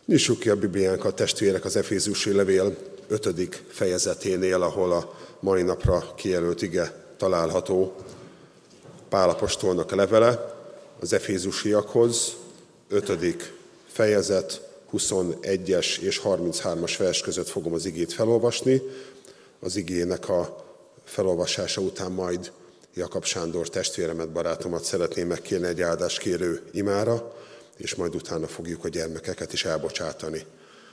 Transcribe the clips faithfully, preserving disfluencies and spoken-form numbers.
Nyissuk ki a Bibliánkat, testvérek, az Efézusi levél ötödik fejezeténél, ahol a mai napra kijelölt ige található. Pál apostolnak a levele az efézusiakhoz, ötödik fejezet, huszonegyes és harminchárom vers között fogom az igét felolvasni. Az igének a felolvasása után majd Jakab Sándor testvéremet, barátomat szeretném megkérni egy áldáskérő imára, és majd utána fogjuk a gyermekeket is elbocsátani.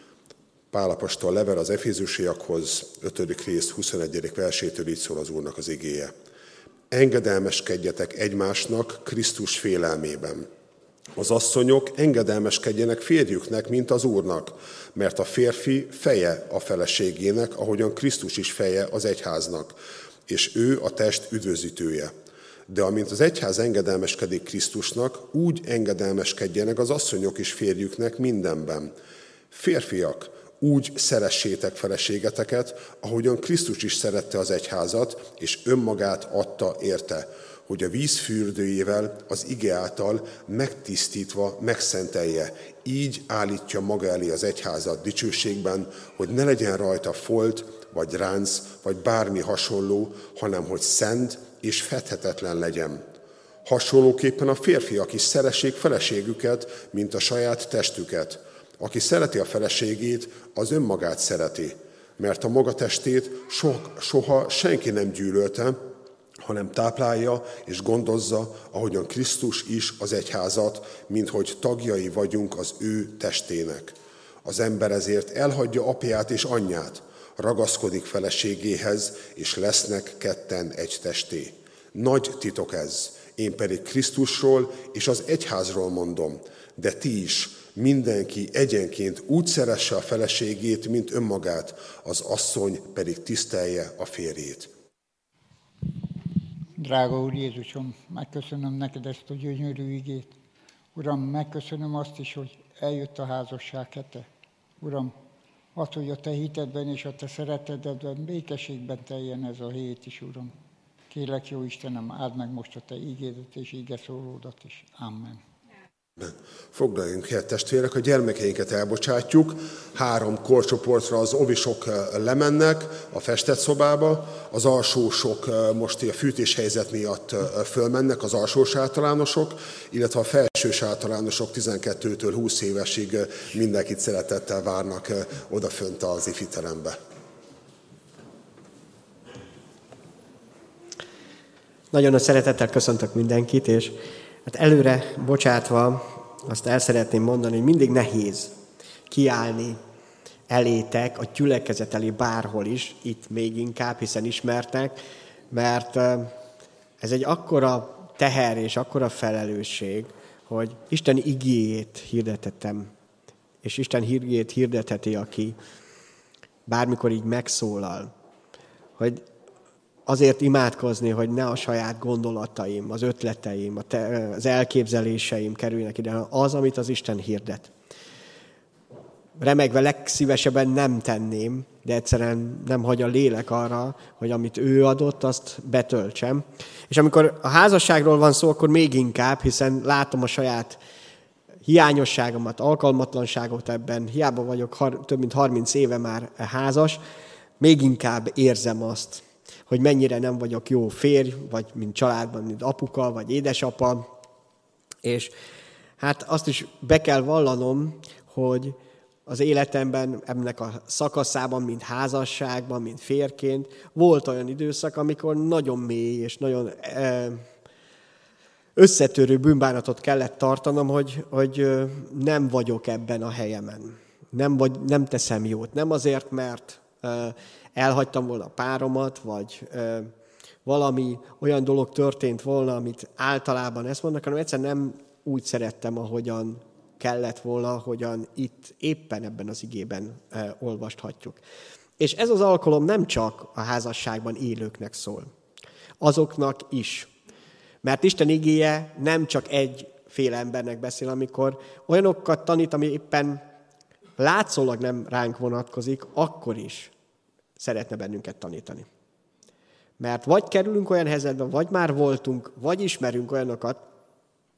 Pál apostol level az efézusiakhoz, ötödik rész, huszonegyedik versétől így szól az Úrnak az igéje. Engedelmeskedjetek egymásnak Krisztus félelmében. Az asszonyok engedelmeskedjenek férjüknek, mint az Úrnak, mert a férfi feje a feleségének, ahogyan Krisztus is feje az egyháznak, és ő a test üdvözítője. De amint az egyház engedelmeskedik Krisztusnak, úgy engedelmeskedjenek az asszonyok is férjüknek mindenben. Férfiak, úgy szeressétek feleségeteket, ahogyan Krisztus is szerette az egyházat, és önmagát adta érte, hogy a víz fürdőjével, az ige által megtisztítva megszentelje. Így állítja maga elé az egyházat dicsőségben, hogy ne legyen rajta folt, vagy ránc, vagy bármi hasonló, hanem hogy szent és fedhetetlen legyen. Hasonlóképpen a férfiak is szeressék feleségüket, mint a saját testüket. Aki szereti a feleségét, az önmagát szereti, mert a maga testét so, soha senki nem gyűlölte, hanem táplálja és gondozza, ahogyan Krisztus is az egyházat, minthogy tagjai vagyunk az ő testének. Az ember ezért elhagyja apját és anyját, ragaszkodik feleségéhez, és lesznek ketten egy testé. Nagy titok ez, én pedig Krisztusról és az egyházról mondom, de ti is, mindenki egyenként úgy szeresse a feleségét, mint önmagát, az asszony pedig tisztelje a férjét. Drága Úr Jézusom, megköszönöm neked ezt a gyönyörű igét. Uram, megköszönöm azt is, hogy eljött a házasság hete. Uram, azt, hogy a te hitedben és a te szeretetedben, békességben teljen ez a hét is, Uram. Kérlek, jó Istenem, áld meg most a te igédet és igeszólódat is. Amen. Foglaljunk helyet, testvérek, a gyermekeinket elbocsátjuk. Három korcsoportra az ovisok lemennek a festett szobába, az alsósok most a fűtéshelyzet miatt fölmennek, az alsós általánosok, illetve a felsős általánosok tizenkettőtől húsz évesig mindenkit szeretettel várnak odafönt az ifiterembe. Nagyon nagy szeretettel köszöntök mindenkit, és hát előre bocsátva azt el szeretném mondani, hogy mindig nehéz kiállni elétek, a gyülekezet elé bárhol is, itt még inkább, hiszen ismertek, mert ez egy akkora teher és akkora felelősség, hogy Isten igéjét hirdetettem, és Isten igéjét hirdetheti, aki bármikor így megszólal, hogy azért imádkozni, hogy ne a saját gondolataim, az ötleteim, az elképzeléseim kerüljenek ide, hanem az, amit az Isten hirdet. Remegve legszívesebben nem tenném, de egyszerűen nem hagy a lélek arra, hogy amit ő adott, azt betöltsem. És amikor a házasságról van szó, akkor még inkább, hiszen látom a saját hiányosságomat, alkalmatlanságot ebben, hiába vagyok több mint harminc éve már házas, még inkább érzem azt, hogy mennyire nem vagyok jó férj, vagy mint családban, mint apuka, vagy édesapa. És hát azt is be kell vallanom, hogy az életemben, ennek a szakaszában, mint házasságban, mint férként, volt olyan időszak, amikor nagyon mély és nagyon összetörő bűnbánatot kellett tartanom, hogy, hogy nem vagyok ebben a helyemen. Nem, vagy, nem teszem jót. Nem azért, mert elhagytam volna a páromat, vagy ö, valami olyan dolog történt volna, amit általában ezt mondnak, hanem egyszerűen nem úgy szerettem, ahogyan kellett volna, ahogyan itt éppen ebben az igében ö, olvashatjuk. És ez az alkalom nem csak a házasságban élőknek szól, azoknak is. Mert Isten igéje nem csak egyféle embernek beszél, amikor olyanokat tanít, ami éppen látszólag nem ránk vonatkozik, akkor is szeretne bennünket tanítani. Mert vagy kerülünk olyan helyzetbe, vagy már voltunk, vagy ismerünk olyanokat,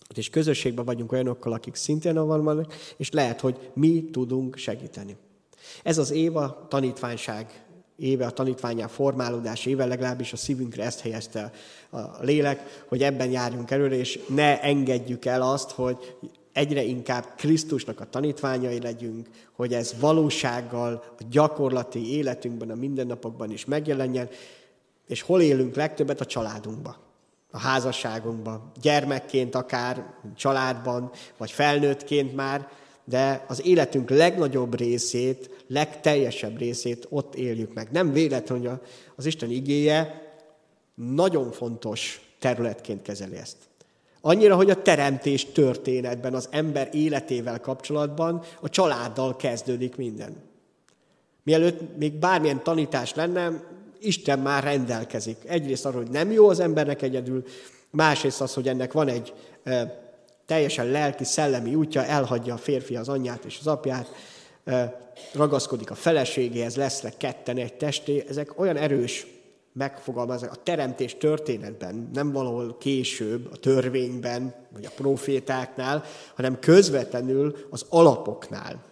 És közösségben vagyunk olyanokkal, akik szintén vannak, és lehet, hogy mi tudunk segíteni. Ez az év a tanítványság éve, a tanítvánnyá formálódás éve, legalábbis a szívünkre ezt helyezte a lélek, hogy ebben járjunk előre, és ne engedjük el azt, hogy egyre inkább Krisztusnak a tanítványai legyünk, hogy ez valósággal a gyakorlati életünkben, a mindennapokban is megjelenjen, és hol élünk legtöbbet? A családunkban, a házasságunkban, gyermekként akár, családban, vagy felnőttként már, de az életünk legnagyobb részét, legteljesebb részét ott éljük meg. Nem véletlen, hogy az Isten igéje nagyon fontos területként kezeli ezt. Annyira, hogy a teremtés történetben, az ember életével kapcsolatban a családdal kezdődik minden. Mielőtt még bármilyen tanítás lenne, Isten már rendelkezik. Egyrészt arról, hogy nem jó az embernek egyedül, másrészt az, hogy ennek van egy e, teljesen lelki, szellemi útja, elhagyja a férfi az anyját és az apját, e, ragaszkodik a feleségéhez, lesznek ketten egy testé. Ezek olyan erős megfogalmaznak a teremtés történetben, nem valahol később a törvényben, vagy a profétáknál, hanem közvetlenül az alapoknál.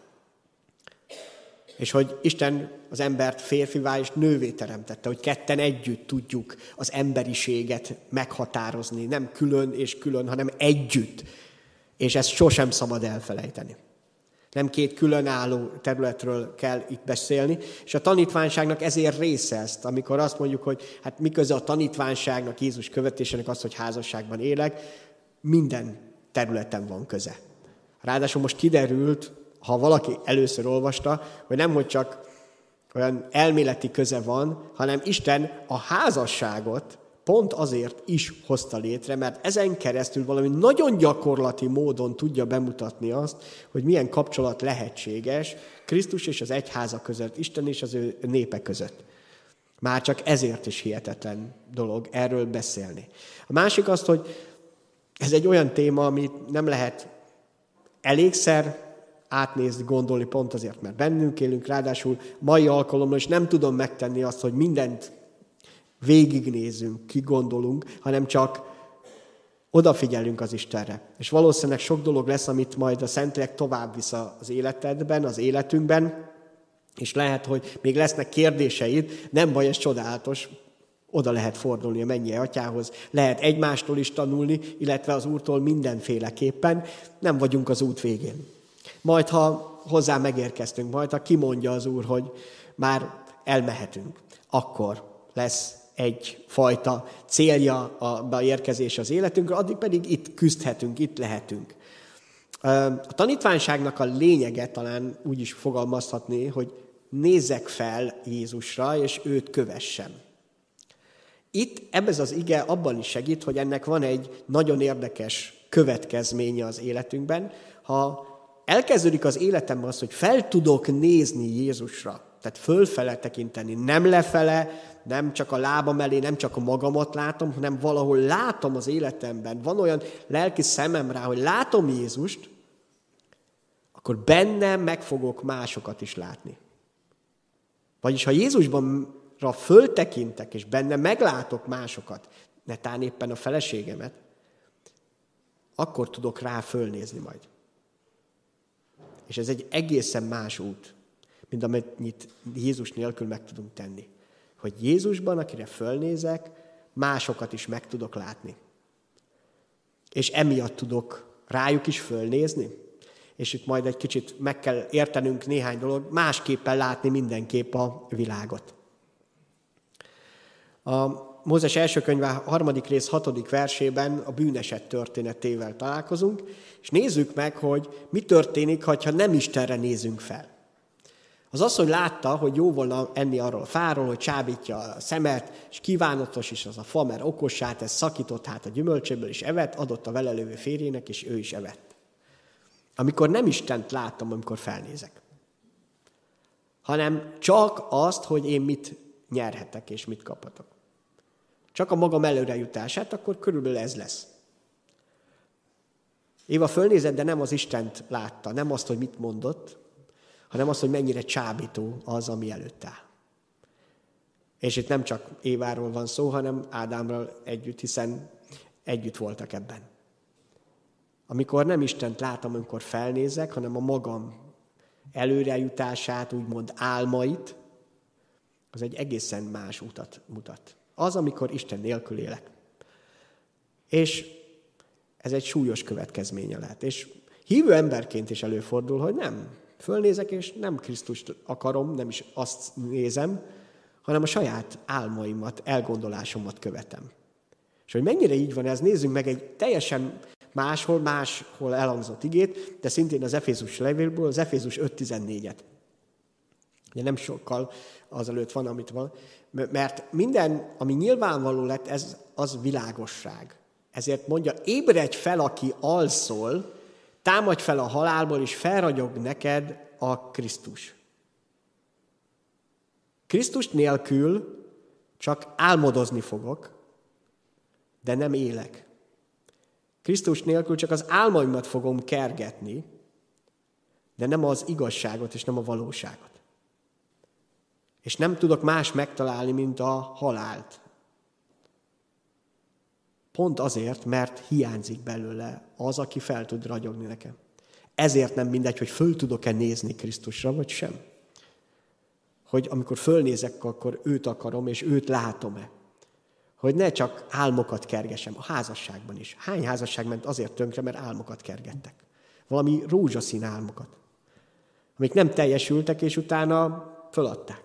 És hogy Isten az embert férfivá és nővé teremtette, hogy ketten együtt tudjuk az emberiséget meghatározni, nem külön és külön, hanem együtt. És ezt sosem szabad elfelejteni. Nem két különálló területről kell itt beszélni, és a tanítványságnak ezért része ezt, amikor azt mondjuk, hogy hát miközben a tanítványságnak, Jézus követésének az, hogy házasságban élek, minden területen van köze. Ráadásul most kiderült, ha valaki először olvasta, hogy nemhogy csak olyan elméleti köze van, hanem Isten a házasságot pont azért is hozta létre, mert ezen keresztül valami nagyon gyakorlati módon tudja bemutatni azt, hogy milyen kapcsolat lehetséges Krisztus és az egyháza között, Isten és az ő népe között. Már csak ezért is hihetetlen dolog erről beszélni. A másik az, hogy ez egy olyan téma, amit nem lehet elégszer átnézni, gondolni pont azért, mert bennünk élünk, ráadásul mai alkalommal is nem tudom megtenni azt, hogy mindent végignézünk, kigondolunk, hanem csak odafigyelünk az Istenre. És valószínűleg sok dolog lesz, amit majd a Szentlélek tovább visz az életedben, az életünkben, és lehet, hogy még lesznek kérdéseid, nem baj, ez csodálatos, oda lehet fordulni a mennyei Atyához, lehet egymástól is tanulni, illetve az Úrtól mindenféleképpen, nem vagyunk az út végén. Majd, ha hozzá megérkeztünk, majd, ha kimondja az Úr, hogy már elmehetünk, akkor lesz egyfajta célja a beérkezés az életünkre, addig pedig itt küzdhetünk, itt lehetünk. A tanítványságnak a lényege talán úgy is fogalmazhatni, hogy nézzek fel Jézusra, és őt kövessem. Itt ebben az ige abban is segít, hogy ennek van egy nagyon érdekes következménye az életünkben. Ha elkezdődik az életemben az, hogy fel tudok nézni Jézusra, tehát fölfele tekinteni, nem lefele, nem csak a lábam elé, nem csak a magamat látom, hanem valahol látom az életemben, van olyan lelki szemem rá, hogy látom Jézust, akkor bennem meg fogok másokat is látni. Vagyis ha Jézusbanra föltekintek, és benne meglátok másokat, netán éppen a feleségemet, akkor tudok rá fölnézni majd. És ez egy egészen más út, mint amit Jézus nélkül meg tudunk tenni. Hogy Jézusban, akire fölnézek, másokat is meg tudok látni. És emiatt tudok rájuk is fölnézni. És itt majd egy kicsit meg kell értenünk néhány dolog, másképpen látni mindenképp a világot. A Mózes első könyve harmadik rész hatodik versében a bűneset történetével találkozunk, és nézzük meg, hogy mi történik, ha nem Istenre nézünk fel. Az az, hogy látta, hogy jó volna enni arról a fáról, hogy csábítja a szemet, és kívánatos is az a fa, mert okossá tesz, szakított hát a gyümölcséből, és evett, adott a vele lévő férjének, és ő is evett. Amikor nem Istent láttam, amikor felnézek, hanem csak azt, hogy én mit nyerhetek, és mit kaphatok. Csak a magam előrejutását, akkor körülbelül ez lesz. Éva fölnézett, de nem az Istent látta, nem azt, hogy mit mondott, hanem azt, hogy mennyire csábító az, ami előtt áll. És itt nem csak Éváról van szó, hanem Ádámról együtt, hiszen együtt voltak ebben. amikor nem Istent látom, amikor felnézek, hanem a magam előrejutását, úgymond álmait, az egy egészen más utat mutat. Az, amikor Isten nélkül élek. És ez egy súlyos következménye lehet. És hívő emberként is előfordul, hogy nem. Fölnézek, és nem Krisztust akarom, nem is azt nézem, hanem a saját álmaimat, elgondolásomat követem. És hogy mennyire így van ez, nézzünk meg egy teljesen máshol, máshol elhangzott igét, de szintén az Efézus levélből, az Efézus öt tizennégyet. Ugye nem sokkal azelőtt van, amit van, mert minden, ami nyilvánvaló lett, ez az világosság. Ezért mondja, ébredj fel, aki alszol, támadj fel a halálból, és felragyog neked a Krisztus. Krisztus nélkül csak álmodozni fogok, de nem élek. Krisztus nélkül csak az álmaimat fogom kergetni, de nem az igazságot és nem a valóságot. És nem tudok más megtalálni, mint a halált. Pont azért, mert hiányzik belőle az, aki fel tud ragyogni nekem. Ezért nem mindegy, hogy föl tudok-e nézni Krisztusra, vagy sem. Hogy amikor fölnézek, akkor őt akarom, és őt látom-e. Hogy ne csak álmokat kergesem, a házasságban is. Hány házasság ment azért tönkre, mert álmokat kergettek. Valami rózsaszín álmokat. Amik nem teljesültek, és utána föladták.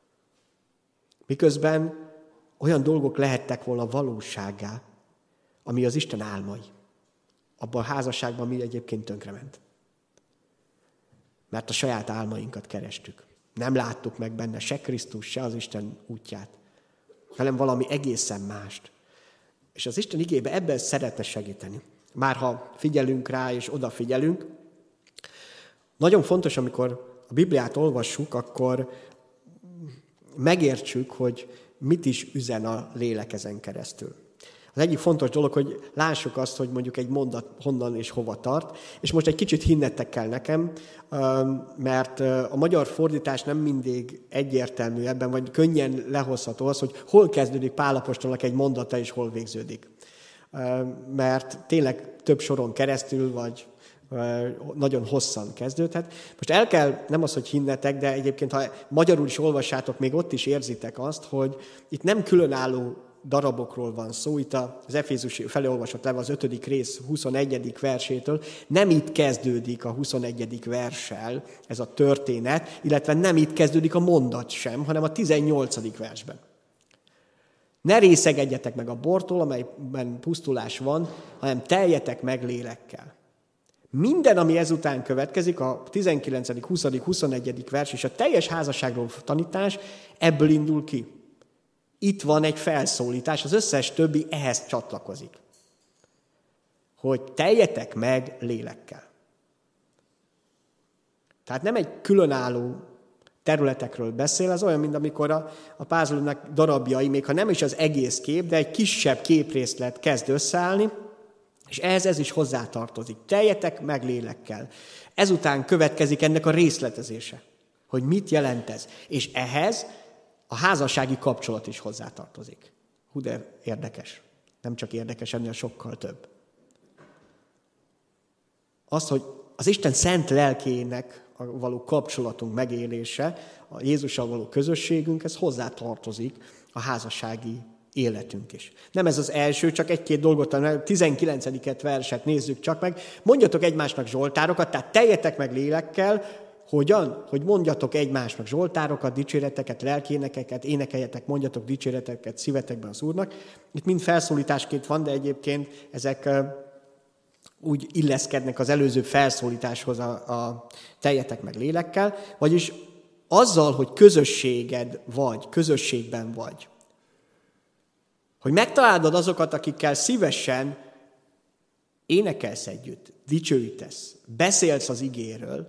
Miközben olyan dolgok lehettek volna valósággá, ami az Isten álmai. Abban a házasságban mi egyébként tönkrement. Mert a saját álmainkat kerestük. Nem láttuk meg benne se Krisztus, se az Isten útját, hanem valami egészen mást. És az Isten igébe ebben szeretne segíteni. Már ha figyelünk rá és odafigyelünk, nagyon fontos, amikor a Bibliát olvassuk, akkor megértsük, hogy mit is üzen a lélek ezen keresztül. Az egyik fontos dolog, hogy lássuk azt, hogy mondjuk egy mondat honnan és hova tart, és most egy kicsit hinnetek kell nekem, mert a magyar fordítás nem mindig egyértelmű ebben, vagy könnyen lehozható az, hogy hol kezdődik Pál apostolnak egy mondata, és hol végződik. Mert tényleg több soron keresztül, vagy nagyon hosszan kezdődhet. Most el kell, nem az, hogy hinnetek, de egyébként, ha magyarul is olvassátok, még ott is érzitek azt, hogy itt nem különálló darabokról van szó, itt az Efézus felé olvasott levél az ötödik rész huszonegyedik versétől, nem itt kezdődik a huszonegyedik verssel ez a történet, illetve nem itt kezdődik a mondat sem, hanem a tizennyolcadik versben. Ne részegedjetek meg a bortól, amelyben pusztulás van, hanem teljetek meg lélekkel. Minden, ami ezután következik, a tizenkilencedik, huszadik, huszonegyedik vers és a teljes házasságról tanítás, ebből indul ki. Itt van egy felszólítás, az összes többi ehhez csatlakozik. Hogy teljetek meg lélekkel. Tehát nem egy különálló területekről beszél, az olyan, mint amikor a, a pázolónak darabjai, még ha nem is az egész kép, de egy kisebb képrészlet kezd összeállni, és ehhez ez is hozzátartozik. Teljetek meg lélekkel. Ezután következik ennek a részletezése, hogy mit jelent ez. És ehhez a házassági kapcsolat is hozzátartozik. Hú, de érdekes. Nem csak érdekes, ennél sokkal több. Az, hogy az Isten szent lelkének való kapcsolatunk megélése, a Jézussal való közösségünk, ez hozzátartozik a házassági életünk is. Nem ez az első, csak egy-két dolgot, a tizenkilencedik verset nézzük csak meg. Mondjatok egymásnak zsoltárokat, tehát teljetek meg lélekkel. Hogyan? Hogy mondjatok egymásnak zsoltárokat, dicséreteket, lelkénekeket, énekeljetek, mondjatok dicséreteket szívetekben az Úrnak. Itt mind felszólításként van, de egyébként ezek úgy illeszkednek az előző felszólításhoz a, a teljetek meg lélekkel, vagyis azzal, hogy közösséged vagy, közösségben vagy. Hogy megtalálod azokat, akikkel szívesen énekelsz együtt, dicsőítesz, beszélsz az igéről,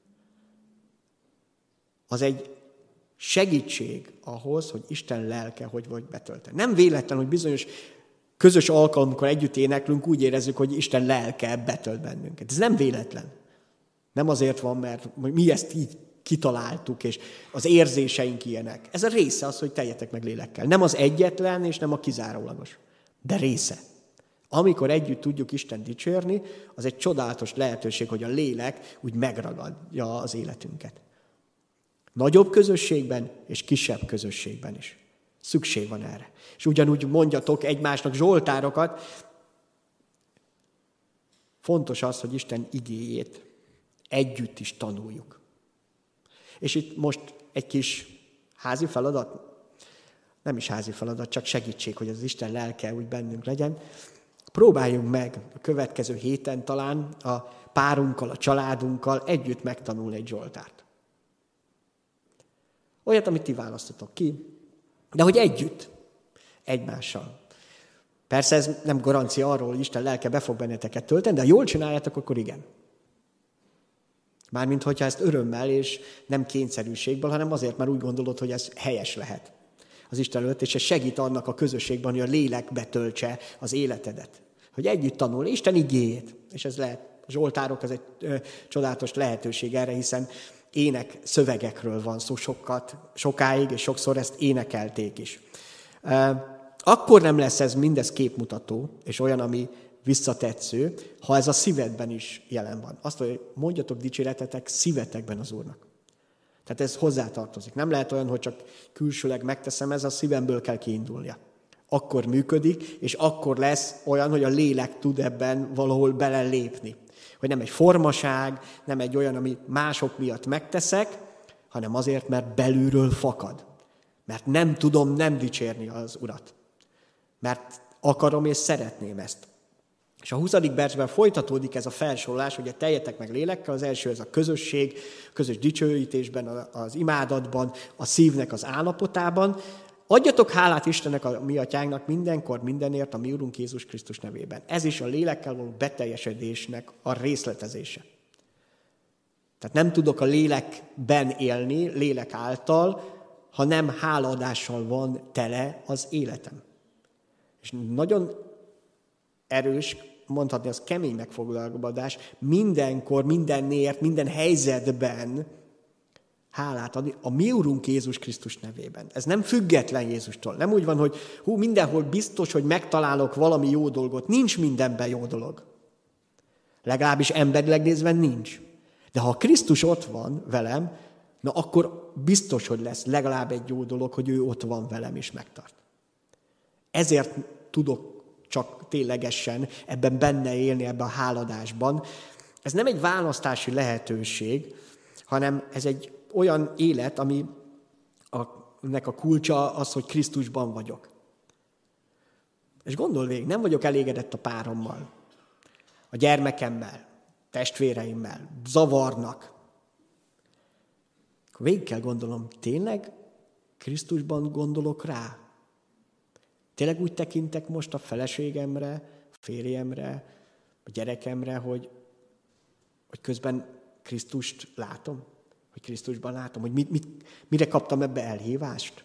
az egy segítség ahhoz, hogy Isten lelke hogy vagy betölteni. Nem véletlen, hogy bizonyos közös alkalomkor együtt éneklünk, úgy érezzük, hogy Isten lelke betölt bennünket. Ez nem véletlen. Nem azért van, mert mi ezt így kitaláltuk, és az érzéseink ilyenek. Ez a része az, hogy teljetek meg lélekkel. Nem az egyetlen, és nem a kizárólagos. De része. Amikor együtt tudjuk Isten dicsérni, az egy csodálatos lehetőség, hogy a lélek úgy megragadja az életünket. Nagyobb közösségben és kisebb közösségben is. Szükség van erre. És ugyanúgy mondjatok egymásnak zsoltárokat. Fontos az, hogy Isten igéjét együtt is tanuljuk. És itt most egy kis házi feladat, nem is házi feladat, csak segítség, hogy az Isten lelke úgy bennünk legyen. Próbáljunk meg a következő héten talán a párunkkal, a családunkkal együtt megtanulni egy zsoltárt. Olyat, amit ti választotok ki, de hogy együtt, egymással. Persze ez nem garancia arról, hogy Isten lelke be fog benneteket tölteni, de ha jól csináljátok, akkor igen. Mármint, hogyha ezt örömmel és nem kényszerűségből, hanem azért, mert úgy gondolod, hogy ez helyes lehet az Isten előtt, és ez segít annak a közösségben, hogy a lélek betöltse az életedet. Hogy együtt tanulni Isten igéjét. És ez lehet, a zsoltárok az egy ö, csodálatos lehetőség erre, hiszen ének szövegekről van szó sokat, sokáig, és sokszor ezt énekelték is. Akkor nem lesz ez mindez képmutató, és olyan, ami visszatetsző, ha ez a szívedben is jelen van. Azt mondja, hogy mondjatok dicséretetek szívetekben az Úrnak. Tehát ez hozzátartozik. Nem lehet olyan, hogy csak külsőleg megteszem, ez a szívemből kell kiindulnia. Akkor működik, és akkor lesz olyan, hogy a lélek tud ebben valahol belelépni. Hogy nem egy formaság, nem egy olyan, amit mások miatt megteszek, hanem azért, mert belülről fakad. Mert nem tudom nem dicsérni az Urat. Mert akarom és szeretném ezt. És a huszadik versben folytatódik ez a felsorolás, hogy teljetek meg lélekkel, az első ez a közösség, a közös dicsőítésben, az imádatban, a szívnek az állapotában. Adjatok hálát Istennek, a mi atyánknak mindenkor, mindenért, a mi Urunk Jézus Krisztus nevében. Ez is a lélekkel való beteljesedésnek a részletezése. Tehát nem tudok a lélekben élni, lélek által, ha nem hálaadással van tele az életem. És nagyon erős, mondhatni, az kemény megfogalmazás, mindenkor, mindenért, minden helyzetben hálát adni a mi Urunk Jézus Krisztus nevében. Ez nem független Jézustól. Nem úgy van, hogy hú, mindenhol biztos, hogy megtalálok valami jó dolgot. Nincs mindenben jó dolog. Legalábbis emberileg nézve nincs. De ha Krisztus ott van velem, na akkor biztos, hogy lesz legalább egy jó dolog, hogy ő ott van velem és megtart. Ezért tudok csak ténylegesen ebben benne élni, ebben a háladásban. Ez nem egy választási lehetőség, hanem ez egy olyan élet, ami a, nek a kulcsa az, hogy Krisztusban vagyok. És gondol végig, nem vagyok elégedett a párommal, a gyermekemmel, testvéreimmel, zavarnak. Akkor végig kell gondolnom, tényleg Krisztusban gondolok rá? Tényleg úgy tekintek most a feleségemre, a férjemre, a gyerekemre, hogy, hogy közben Krisztust látom? Hogy Krisztusban látom? Hogy mit, mit, mire kaptam ebbe elhívást?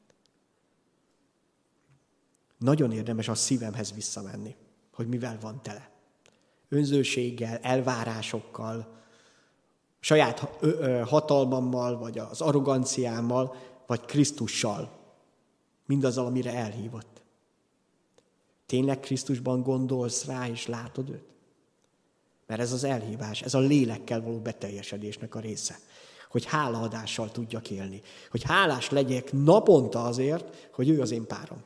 Nagyon érdemes a szívemhez visszamenni, hogy mivel van tele. Önzőséggel, elvárásokkal, saját hatalmammal, vagy az arroganciámmal, vagy Krisztussal. Mindazzal, amire elhívott. Tényleg Krisztusban gondolsz rá, és látod őt? Mert ez az elhívás, ez a lélekkel való beteljesedésnek a része. Hogy hálaadással tudjak élni. Hogy hálás legyek naponta azért, hogy ő az én párom.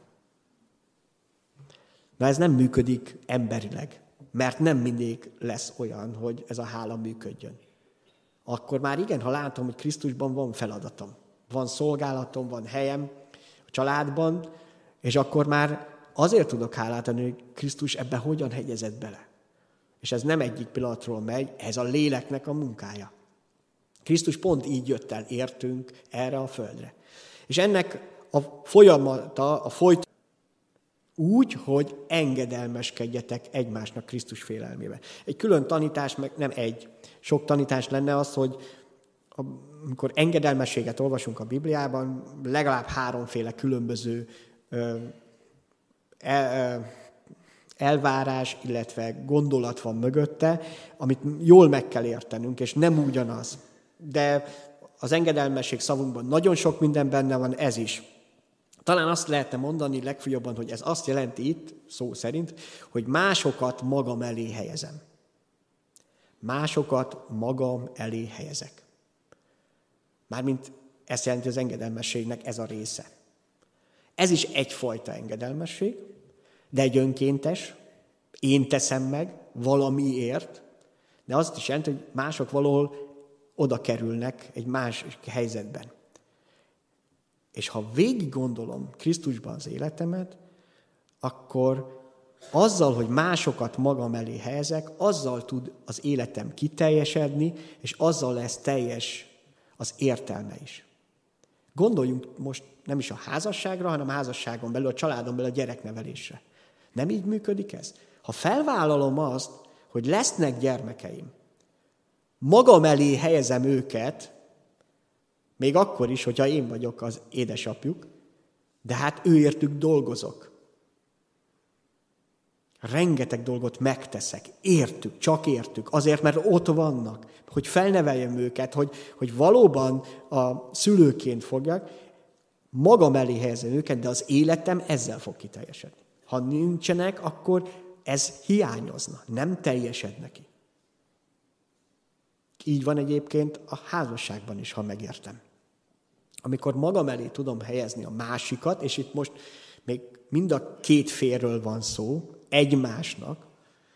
Na ez nem működik emberileg, mert nem mindig lesz olyan, hogy ez a hála működjön. Akkor már igen, ha látom, hogy Krisztusban van feladatom, van szolgálatom, van helyem a családban, és akkor már azért tudok hálát adni, hogy Krisztus ebbe hogyan hegyezett bele. És ez nem egyik pillanatról megy, ez a léleknek a munkája. Krisztus pont így jött el, értünk erre a földre. És ennek a folyamata, a folyt úgy, hogy engedelmeskedjetek egymásnak Krisztus félelmébe. Egy külön tanítás, meg nem egy, sok tanítás lenne az, hogy amikor engedelmességet olvasunk a Bibliában, legalább háromféle különböző ö, el, elvárás, illetve gondolat van mögötte, amit jól meg kell értenünk, és nem ugyanaz. De az engedelmesség szavunkban nagyon sok minden benne van, ez is. Talán azt lehetne mondani legfőjobban, hogy ez azt jelenti itt, szó szerint, hogy másokat magam elé helyezem. Másokat magam elé helyezek. Mármint ezt jelenti az engedelmességnek ez a része. Ez is egyfajta engedelmesség, de egy önkéntes, én teszem meg valamiért, de azt is jelenti, hogy mások valahol oda kerülnek egy más helyzetben. És ha végig gondolom Krisztusban az életemet, akkor azzal, hogy másokat magam elé helyezek, azzal tud az életem kiteljesedni, és azzal lesz teljes az értelme is. Gondoljunk most nem is a házasságra, hanem a házasságon belül, a családon belül a gyereknevelésre. Nem így működik ez? Ha felvállalom azt, hogy lesznek gyermekeim, magam elé helyezem őket, még akkor is, hogyha én vagyok az édesapjuk, de hát őértük dolgozok. Rengeteg dolgot megteszek, értük, csak értük, azért, mert ott vannak, hogy felneveljem őket, hogy, hogy valóban a szülőként fogják, magam elé helyezem őket, de az életem ezzel fog kiteljesedni. Ha nincsenek, akkor ez hiányozna, nem teljesedne ki. Így van egyébként a házasságban is, ha megértem. Amikor magam elé tudom helyezni a másikat, és itt most még mind a két félről van szó, egymásnak,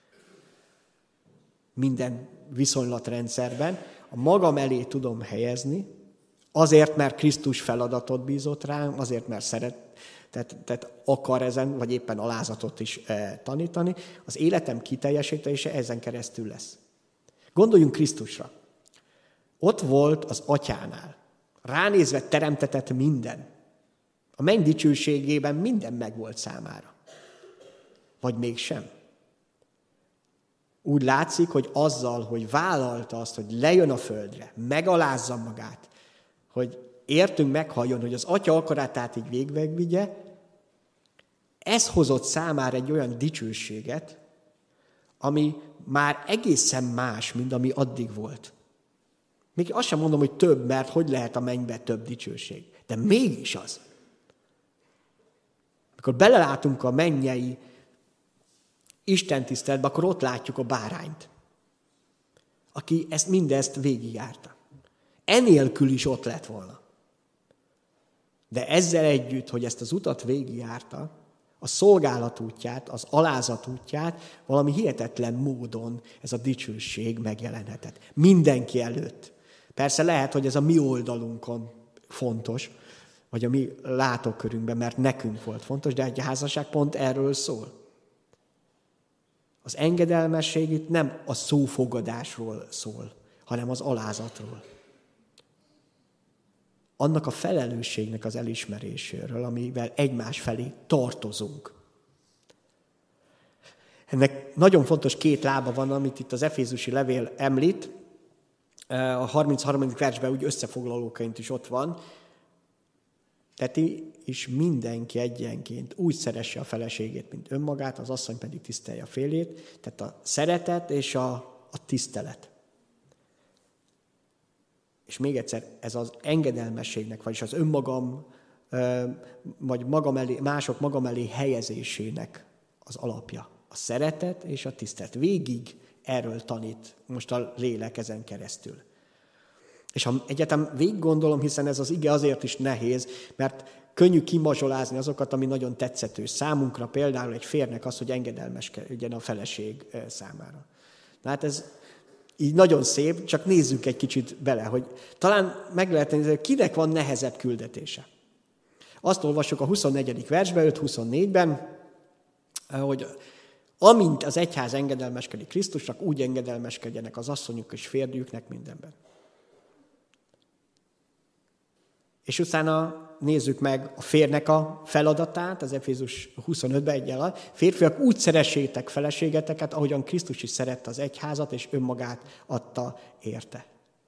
minden viszonylatrendszerben, a magam elé tudom helyezni, azért, mert Krisztus feladatot bízott rám, azért, mert szeret, tehát, tehát akar ezen, vagy éppen alázatot is e, tanítani, az életem kiteljesítése ezen keresztül lesz. Gondoljunk Krisztusra. Ott volt az atyánál. Ránézve teremtetett minden. A menny dicsőségében minden megvolt számára. Vagy mégsem. Úgy látszik, hogy azzal, hogy vállalta azt, hogy lejön a földre, megalázza magát, hogy értünk meghalljon, hogy az atya akaratát így végigvigye, ez hozott számára egy olyan dicsőséget, ami már egészen más, mint ami addig volt. Még azt sem mondom, hogy több, mert hogy lehet a mennybe több dicsőség. De mégis az. Amikor belelátunk a mennyei Isten tiszteletbe, akkor ott látjuk a bárányt, aki ezt mindezt végigjárta. Enélkül is ott lett volna. De ezzel együtt, hogy ezt az utat végigjárta, a szolgálat útját, az alázat útját, valami hihetetlen módon ez a dicsőség megjelenhetett. Mindenki előtt. Persze lehet, hogy ez a mi oldalunkon fontos, vagy a mi látókörünkben, mert nekünk volt fontos, de egy házasság pont erről szól. Az engedelmesség itt nem a szófogadásról szól, hanem az alázatról. Annak a felelősségnek az elismeréséről, amivel egymás felé tartozunk. Ennek nagyon fontos két lába van, amit itt az Efézusi levél említ. A harmincharmadik versben úgy összefoglalóként is ott van. Teti és mindenki egyenként úgy szeresse a feleségét, mint önmagát, az asszony pedig tisztelje a férjét. Tehát a szeretet és a, a tisztelet. És még egyszer, ez az engedelmességnek, vagyis az önmagam, vagy magam elé, mások magam elé helyezésének az alapja. A szeretet és a tisztelet. Végig erről tanít most a lélek ezen keresztül. És ha egyetem végig gondolom, hiszen ez az ige azért is nehéz, mert könnyű kimazsolázni azokat, ami nagyon tetszető számunkra, például egy férnek az, hogy engedelmeskedjen a feleség számára. Na hát ez így nagyon szép, csak nézzük egy kicsit bele, hogy talán meg lehet nézni, hogy kinek van nehezebb küldetése. Azt olvassuk a huszonnegyedik versben, öt huszonnégyben, hogy amint az egyház engedelmeskedik Krisztusnak, úgy engedelmeskedjenek az asszonyuk és férjüknek mindenben. És utána nézzük meg a férnek a feladatát, az Efézus huszonötben egyel a férfiak, úgy szeressétek feleségeteket, ahogyan Krisztus is szerette az egyházat, és önmagát adta érte.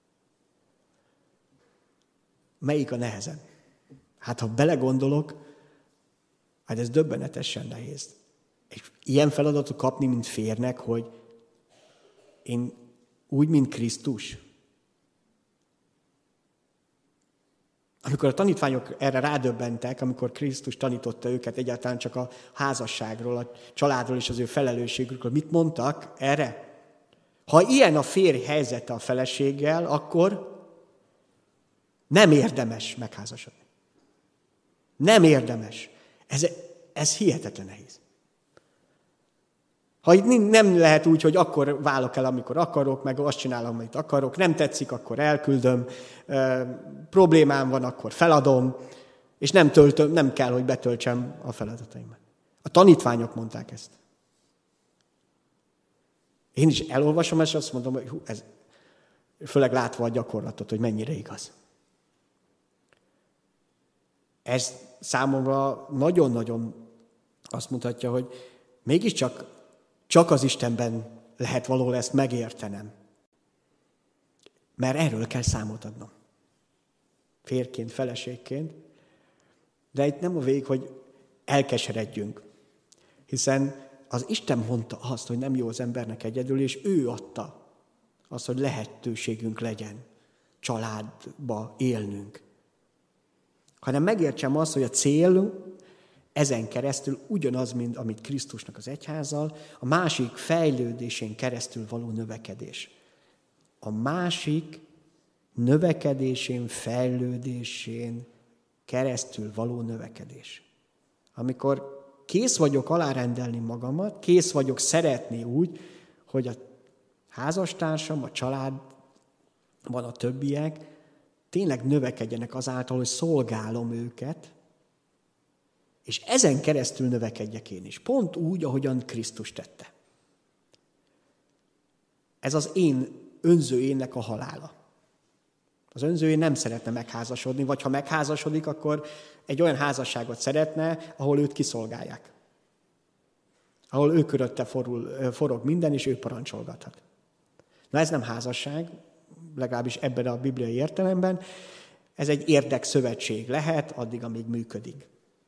Melyik a nehezebb? Hát, ha belegondolok, hát ez döbbenetesen nehéz. És ilyen feladatot kapni, mint férnek, hogy én úgy, mint Krisztus. amikor a tanítványok erre rádöbbentek, amikor Krisztus tanította őket egyáltalán csak a házasságról, a családról és az ő felelősségükről, mit mondtak erre? Ha ilyen a férj helyzete a feleséggel, akkor nem érdemes megházasodni. Nem érdemes. Ez, ez hihetetlen nehéz. Ha itt nem lehet úgy, hogy akkor válok el, amikor akarok, meg azt csinálom, amit akarok, nem tetszik, akkor elküldöm, e, problémám van, akkor feladom, és nem, töltöm, nem kell, hogy betöltsem a feladataimat. A tanítványok mondták ezt. Én is elolvasom, és azt mondom, hogy hú, ez, főleg látva a gyakorlatot, hogy mennyire igaz. Ez számomra nagyon-nagyon azt mutatja, hogy mégiscsak csak az Istenben lehet valahol ezt megértenem. Mert erről kell számot adnom. Férként, feleségként. De itt nem a vég, hogy elkeseredjünk. Hiszen az Isten mondta azt, hogy nem jó az embernek egyedül, és ő adta azt, hogy lehetőségünk legyen családba élnünk. Hanem megértsem azt, hogy a cél ezen keresztül ugyanaz, mint amit Krisztusnak az egyházzal, a másik fejlődésén keresztül való növekedés. A másik növekedésén, fejlődésén keresztül való növekedés. Amikor kész vagyok alárendelni magamat, kész vagyok szeretni úgy, hogy a házastársam, a családban a többiek tényleg növekedjenek azáltal, hogy szolgálom őket, és ezen keresztül növekedjek én is. Pont úgy, ahogyan Krisztus tette. Ez az én önző énnek a halála. Az önző én nem szeretne megházasodni, vagy ha megházasodik, akkor egy olyan házasságot szeretne, ahol őt kiszolgálják. Ahol ő körötte forul, forog minden, és ő parancsolgathat. Na ez nem házasság, legalábbis ebben a bibliai értelemben. Ez egy érdekszövetség lehet, addig, amíg működik.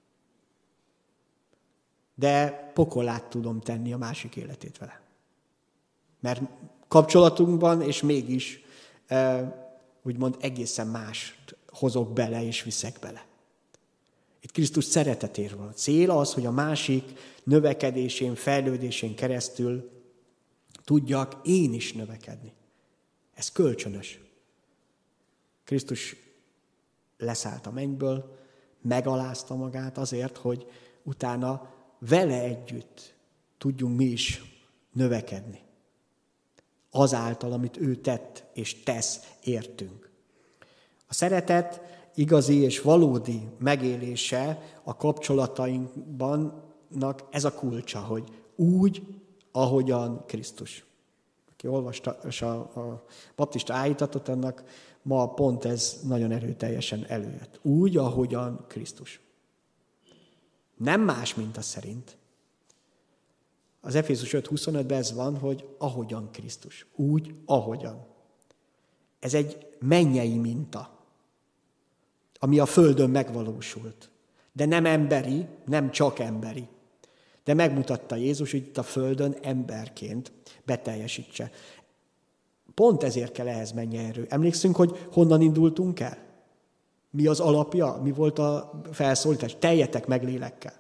De pokolát tudom tenni a másik életét vele. Mert kapcsolatunkban, és mégis úgymond egészen mást hozok bele, és viszek bele. Itt Krisztus szeretetéről van. A cél az, hogy a másik növekedésén, fejlődésén keresztül tudjak én is növekedni. Ez kölcsönös. Krisztus leszállt a mennyből, megalázta magát azért, hogy utána vele együtt tudjunk mi is növekedni. Azáltal, amit ő tett és tesz értünk. A szeretet igazi és valódi megélése a kapcsolatainkban ez a kulcsa, hogy úgy, ahogyan Krisztus. Aki olvasta a, a baptista állítatot, annak ma pont ez nagyon erőteljesen előjött. Úgy, ahogyan Krisztus. Nem más, mint a szerint. Az Efézus öt huszonötben ez van, hogy ahogyan Krisztus. Úgy, ahogyan. Ez egy mennyei minta, ami a földön megvalósult. De nem emberi, nem csak emberi. De megmutatta Jézus, hogy itt a földön emberként beteljesítse. Pont ezért kell ehhez mennyei erő. Emlékszünk, hogy honnan indultunk el? Mi az alapja? Mi volt a felszólítás? Teljetek meg lélekkel.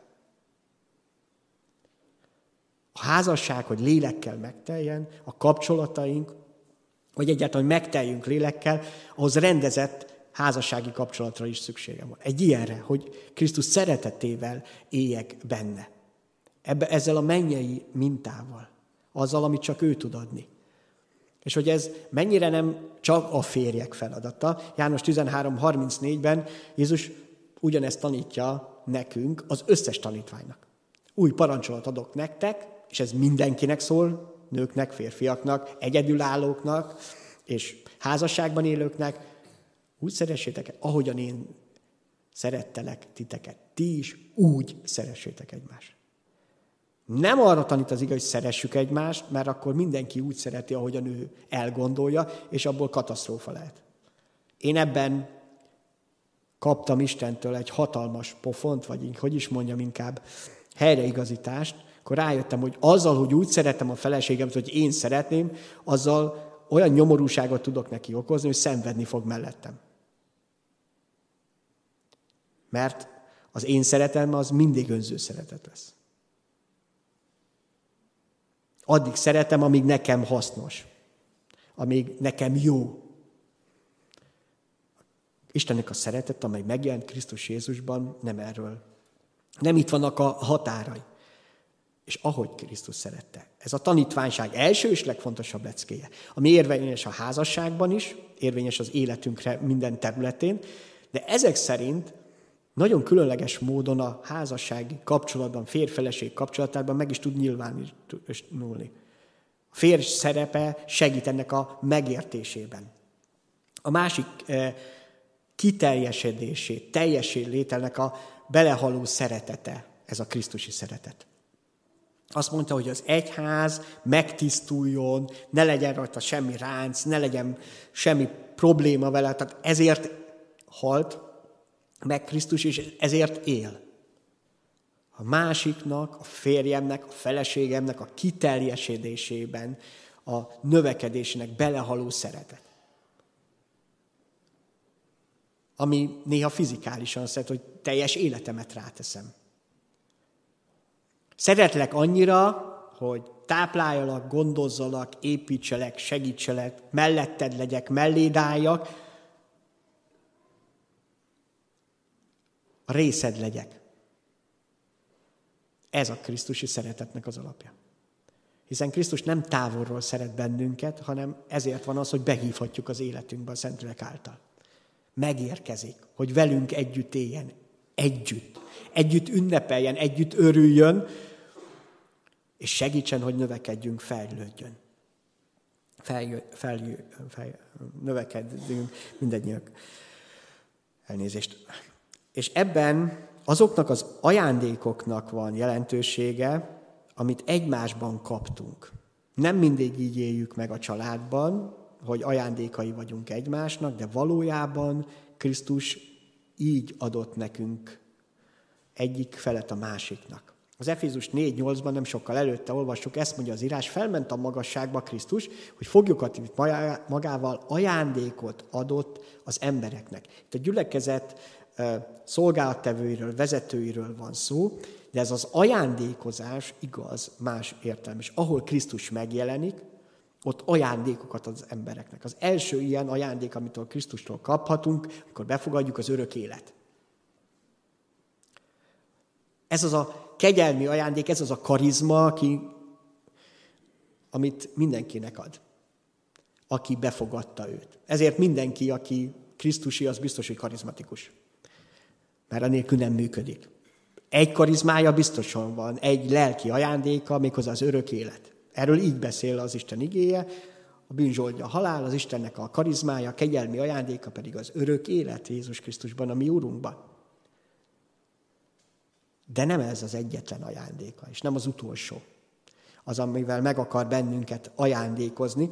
A házasság, hogy lélekkel megteljen, a kapcsolataink, vagy egyáltalán, hogy megteljünk lélekkel, ahhoz rendezett házassági kapcsolatra is szükségem van. Egy ilyenre, hogy Krisztus szeretetével éljek benne. Ebbe, ezzel a mennyei mintával. Azzal, amit csak ő tud adni. És hogy ez mennyire nem csak a férjek feladata. János tizenhárom harmincnégyben Jézus ugyanezt tanítja nekünk, az összes tanítványnak. Új parancsolat adok nektek, és ez mindenkinek szól, nőknek, férfiaknak, egyedülállóknak, és házasságban élőknek. Úgy szeressétek, ahogyan én szerettelek titeket. Ti is úgy szeressétek egymást. Nem arra tanít az igaz, hogy szeressük egymást, mert akkor mindenki úgy szereti, ahogyan ő elgondolja, és abból katasztrófa lehet. Én ebben kaptam Istentől egy hatalmas pofont, vagy hogy is mondjam inkább, helyreigazítást, akkor rájöttem, hogy azzal, hogy úgy szeretem a feleségemet, hogy én szeretném, azzal olyan nyomorúságot tudok neki okozni, hogy szenvedni fog mellettem. Mert az én szeretem az mindig önző szeretet lesz. Addig szeretem, amíg nekem hasznos. Amíg nekem jó. Istennek a szeretet, amely megjelent Krisztus Jézusban, nem erről. Nem itt vannak a határai. És ahogy Krisztus szerette. Ez a tanítványság első és legfontosabb leckéje. Ami érvényes a házasságban is, érvényes az életünkre minden területén, de ezek szerint nagyon különleges módon a házassági kapcsolatban, férj-feleség kapcsolatában meg is tud nyilvánulni. A férj szerepe segít ennek a megértésében. A másik eh, kiteljesedését, teljessé lételnek a belehaló szeretete, ez a krisztusi szeretet. Azt mondta, hogy az egyház megtisztuljon, ne legyen rajta semmi ránc, ne legyen semmi probléma vele, tehát ezért halt meg Krisztus, és ezért él. A másiknak, a férjemnek, a feleségemnek a kiteljesedésében, a növekedésének belehaló szeretet. Ami néha fizikálisan szeret, hogy teljes életemet ráteszem. Szeretlek annyira, hogy tápláljalak, gondozzalak, építselek, segítselek, melletted legyek, melléd álljak, a részed legyek. Ez a krisztusi szeretetnek az alapja. Hiszen Krisztus nem távolról szeret bennünket, hanem ezért van az, hogy behívhatjuk az életünkbe a Szentlélek által. Megérkezik, hogy velünk együtt éljen, együtt. Együtt ünnepeljen, együtt örüljön, és segítsen, hogy növekedjünk, fejlődjön. Feljö, feljö, fej, növekedjünk, mindegyünk. Elnézést. És ebben azoknak az ajándékoknak van jelentősége, amit egymásban kaptunk. Nem mindig így éljük meg a családban, hogy ajándékai vagyunk egymásnak, de valójában Krisztus így adott nekünk egyik felet a másiknak. Az Efézus négy nyolcban nem sokkal előtte olvassuk, ezt mondja az írás, felment a magasságba Krisztus, hogy foglyokat vitt magával, ajándékot adott az embereknek. Itt a gyülekezet szolgálattevőiről, vezetőiről van szó, de ez az ajándékozás igaz, más értelme. És ahol Krisztus megjelenik, ott ajándékokat ad az embereknek. Az első ilyen ajándék, amitől Krisztustól kaphatunk, amikor befogadjuk, az örök élet. Ez az a kegyelmi ajándék, ez az a karizma, aki, amit mindenkinek ad, aki befogadta őt. Ezért mindenki, aki krisztusi, az biztos, hogy karizmatikus. Mert anélkül nem működik. Egy karizmája biztosan van, egy lelki ajándéka, méghozzá az örök élet. Erről így beszél az Isten igéje, a bűnzsoldja a halál, az Istennek a karizmája, a kegyelmi ajándéka pedig az örök élet Jézus Krisztusban, a mi Úrunkban. De nem ez az egyetlen ajándéka, és nem az utolsó. Az, amivel meg akar bennünket ajándékozni.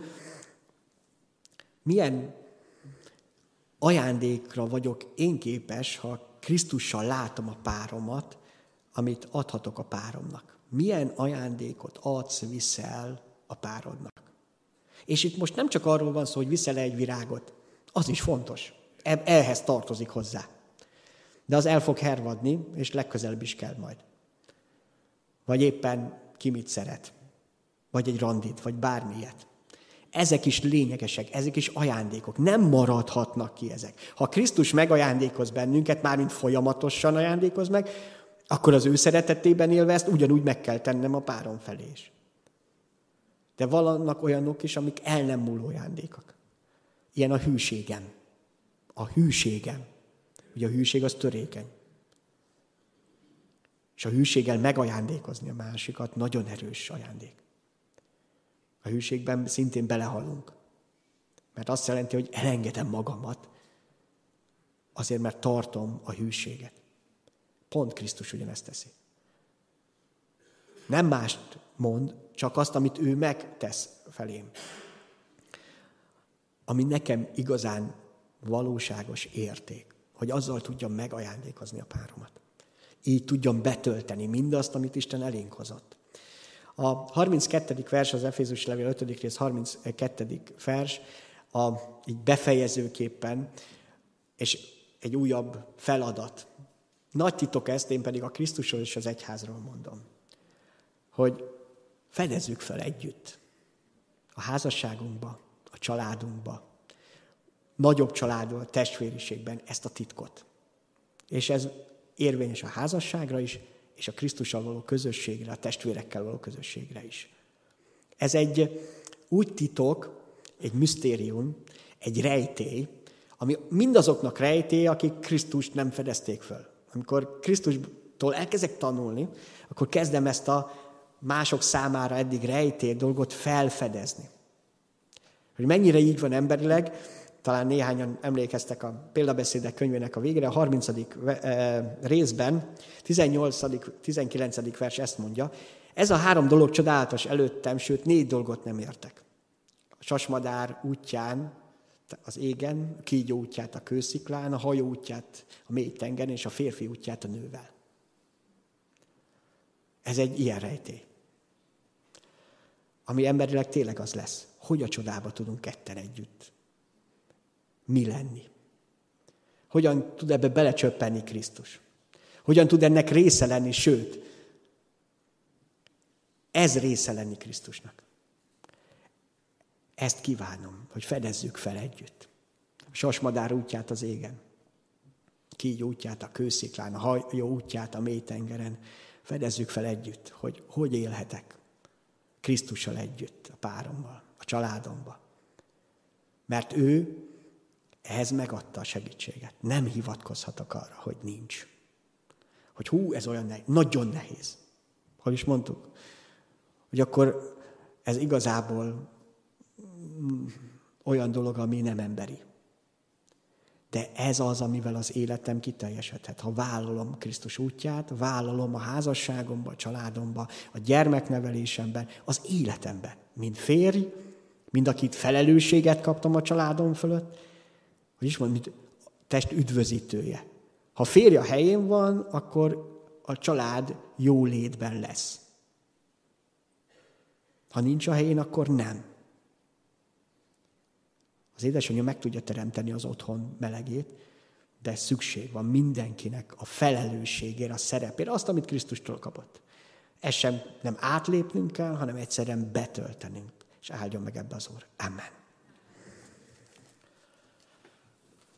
Milyen ajándékra vagyok én képes, ha Krisztussal látom a páromat, amit adhatok a páromnak? Milyen ajándékot adsz, viszel a párodnak? És itt most nem csak arról van szó, hogy viszel egy virágot. Az is fontos. Ehhez tartozik hozzá. De az el fog hervadni, és legközelebb is kell majd. Vagy éppen ki mit szeret. Vagy egy randit, vagy bármilyet. Ezek is lényegesek, ezek is ajándékok. Nem maradhatnak ki ezek. Ha Krisztus megajándékoz bennünket, mármint folyamatosan ajándékoz meg, akkor az ő szeretetében élve ezt ugyanúgy meg kell tennem a párom felé is. De vannak olyanok is, amik el nem múló ajándékok. Ilyen a hűségem. A hűségem. Ugye a hűség az törékeny. És a hűséggel megajándékozni a másikat nagyon erős ajándék. A hűségben szintén belehalunk. Mert azt jelenti, hogy elengedem magamat, azért, mert tartom a hűséget. Pont Krisztus ugyanezt teszi. Nem mást mond, csak azt, amit ő megtesz felém. Ami nekem igazán valóságos érték, hogy azzal tudjam megajándékozni a páromat. Így tudjam betölteni mindazt, amit Isten elénk hozott. A harminckettedik vers, az Efézus levél ötödik rész harminckettedik vers, a, így befejezőképpen, és egy újabb feladat Nagy titok ezt, én pedig a Krisztusról és az egyházról mondom, hogy fedezzük fel együtt a házasságunkba, a családunkba, nagyobb családban, a testvériségben ezt a titkot. És ez érvényes a házasságra is, és a Krisztussal való közösségre, a testvérekkel való közösségre is. Ez egy úgy titok, egy misztérium, egy rejtély, ami mindazoknak rejtély, akik Krisztust nem fedezték föl. Amikor Krisztustól elkezdek tanulni, akkor kezdem ezt a mások számára eddig rejtély dolgot felfedezni. Hogy mennyire így van emberileg, talán néhányan emlékeztek a példabeszédek könyvének a végére, a harmincadik részben, tizennyolcadik tizenkilencedik vers ezt mondja, ez a három dolog csodálatos előttem, sőt négy dolgot nem értek. A sasmadár útján, az égen, a kígyó útját a kősziklán, a hajó útját a mély tengeren, és a férfi útját a nővel. Ez egy ilyen rejtély. Ami emberileg tényleg az lesz, hogy a csodába tudunk ketten együtt. Mi lenni? Hogyan tud ebbe belecsöppenni Krisztus? Hogyan tud ennek része lenni, sőt, ez része lenni Krisztusnak. Ezt kívánom, hogy fedezzük fel együtt. A sasmadár útját az égen, kígyó útját a kősziklán, a hajó útját a mélytengeren. Fedezzük fel együtt, hogy hogy élhetek Krisztussal együtt, a párommal, a családommal. Mert ő ehhez megadta a segítséget. Nem hivatkozhatok arra, hogy nincs. Hogy hú, ez olyan nehéz, nagyon nehéz. Hogy is mondtuk, hogy akkor ez igazából olyan dolog, ami nem emberi. De ez az, amivel az életem kiteljesedhet. Ha vállalom Krisztus útját, vállalom a házasságomba, a családomba, a gyermeknevelésemben, az életemben. Mind férj, mind akit felelősséget kaptam a családom fölött, hogy is mondom, mint test üdvözítője. Ha férj a helyén van, akkor a család jólétben lesz. Ha nincs a helyén, akkor nem. Az édesanyja meg tudja teremteni az otthon melegét, de szükség van mindenkinek a felelősségére, a szerepére, azt, amit Krisztustól kapott. Ezt sem nem átlépnünk kell, hanem egyszerűen betöltenünk. És áldjon meg ebbe az Úr. Amen.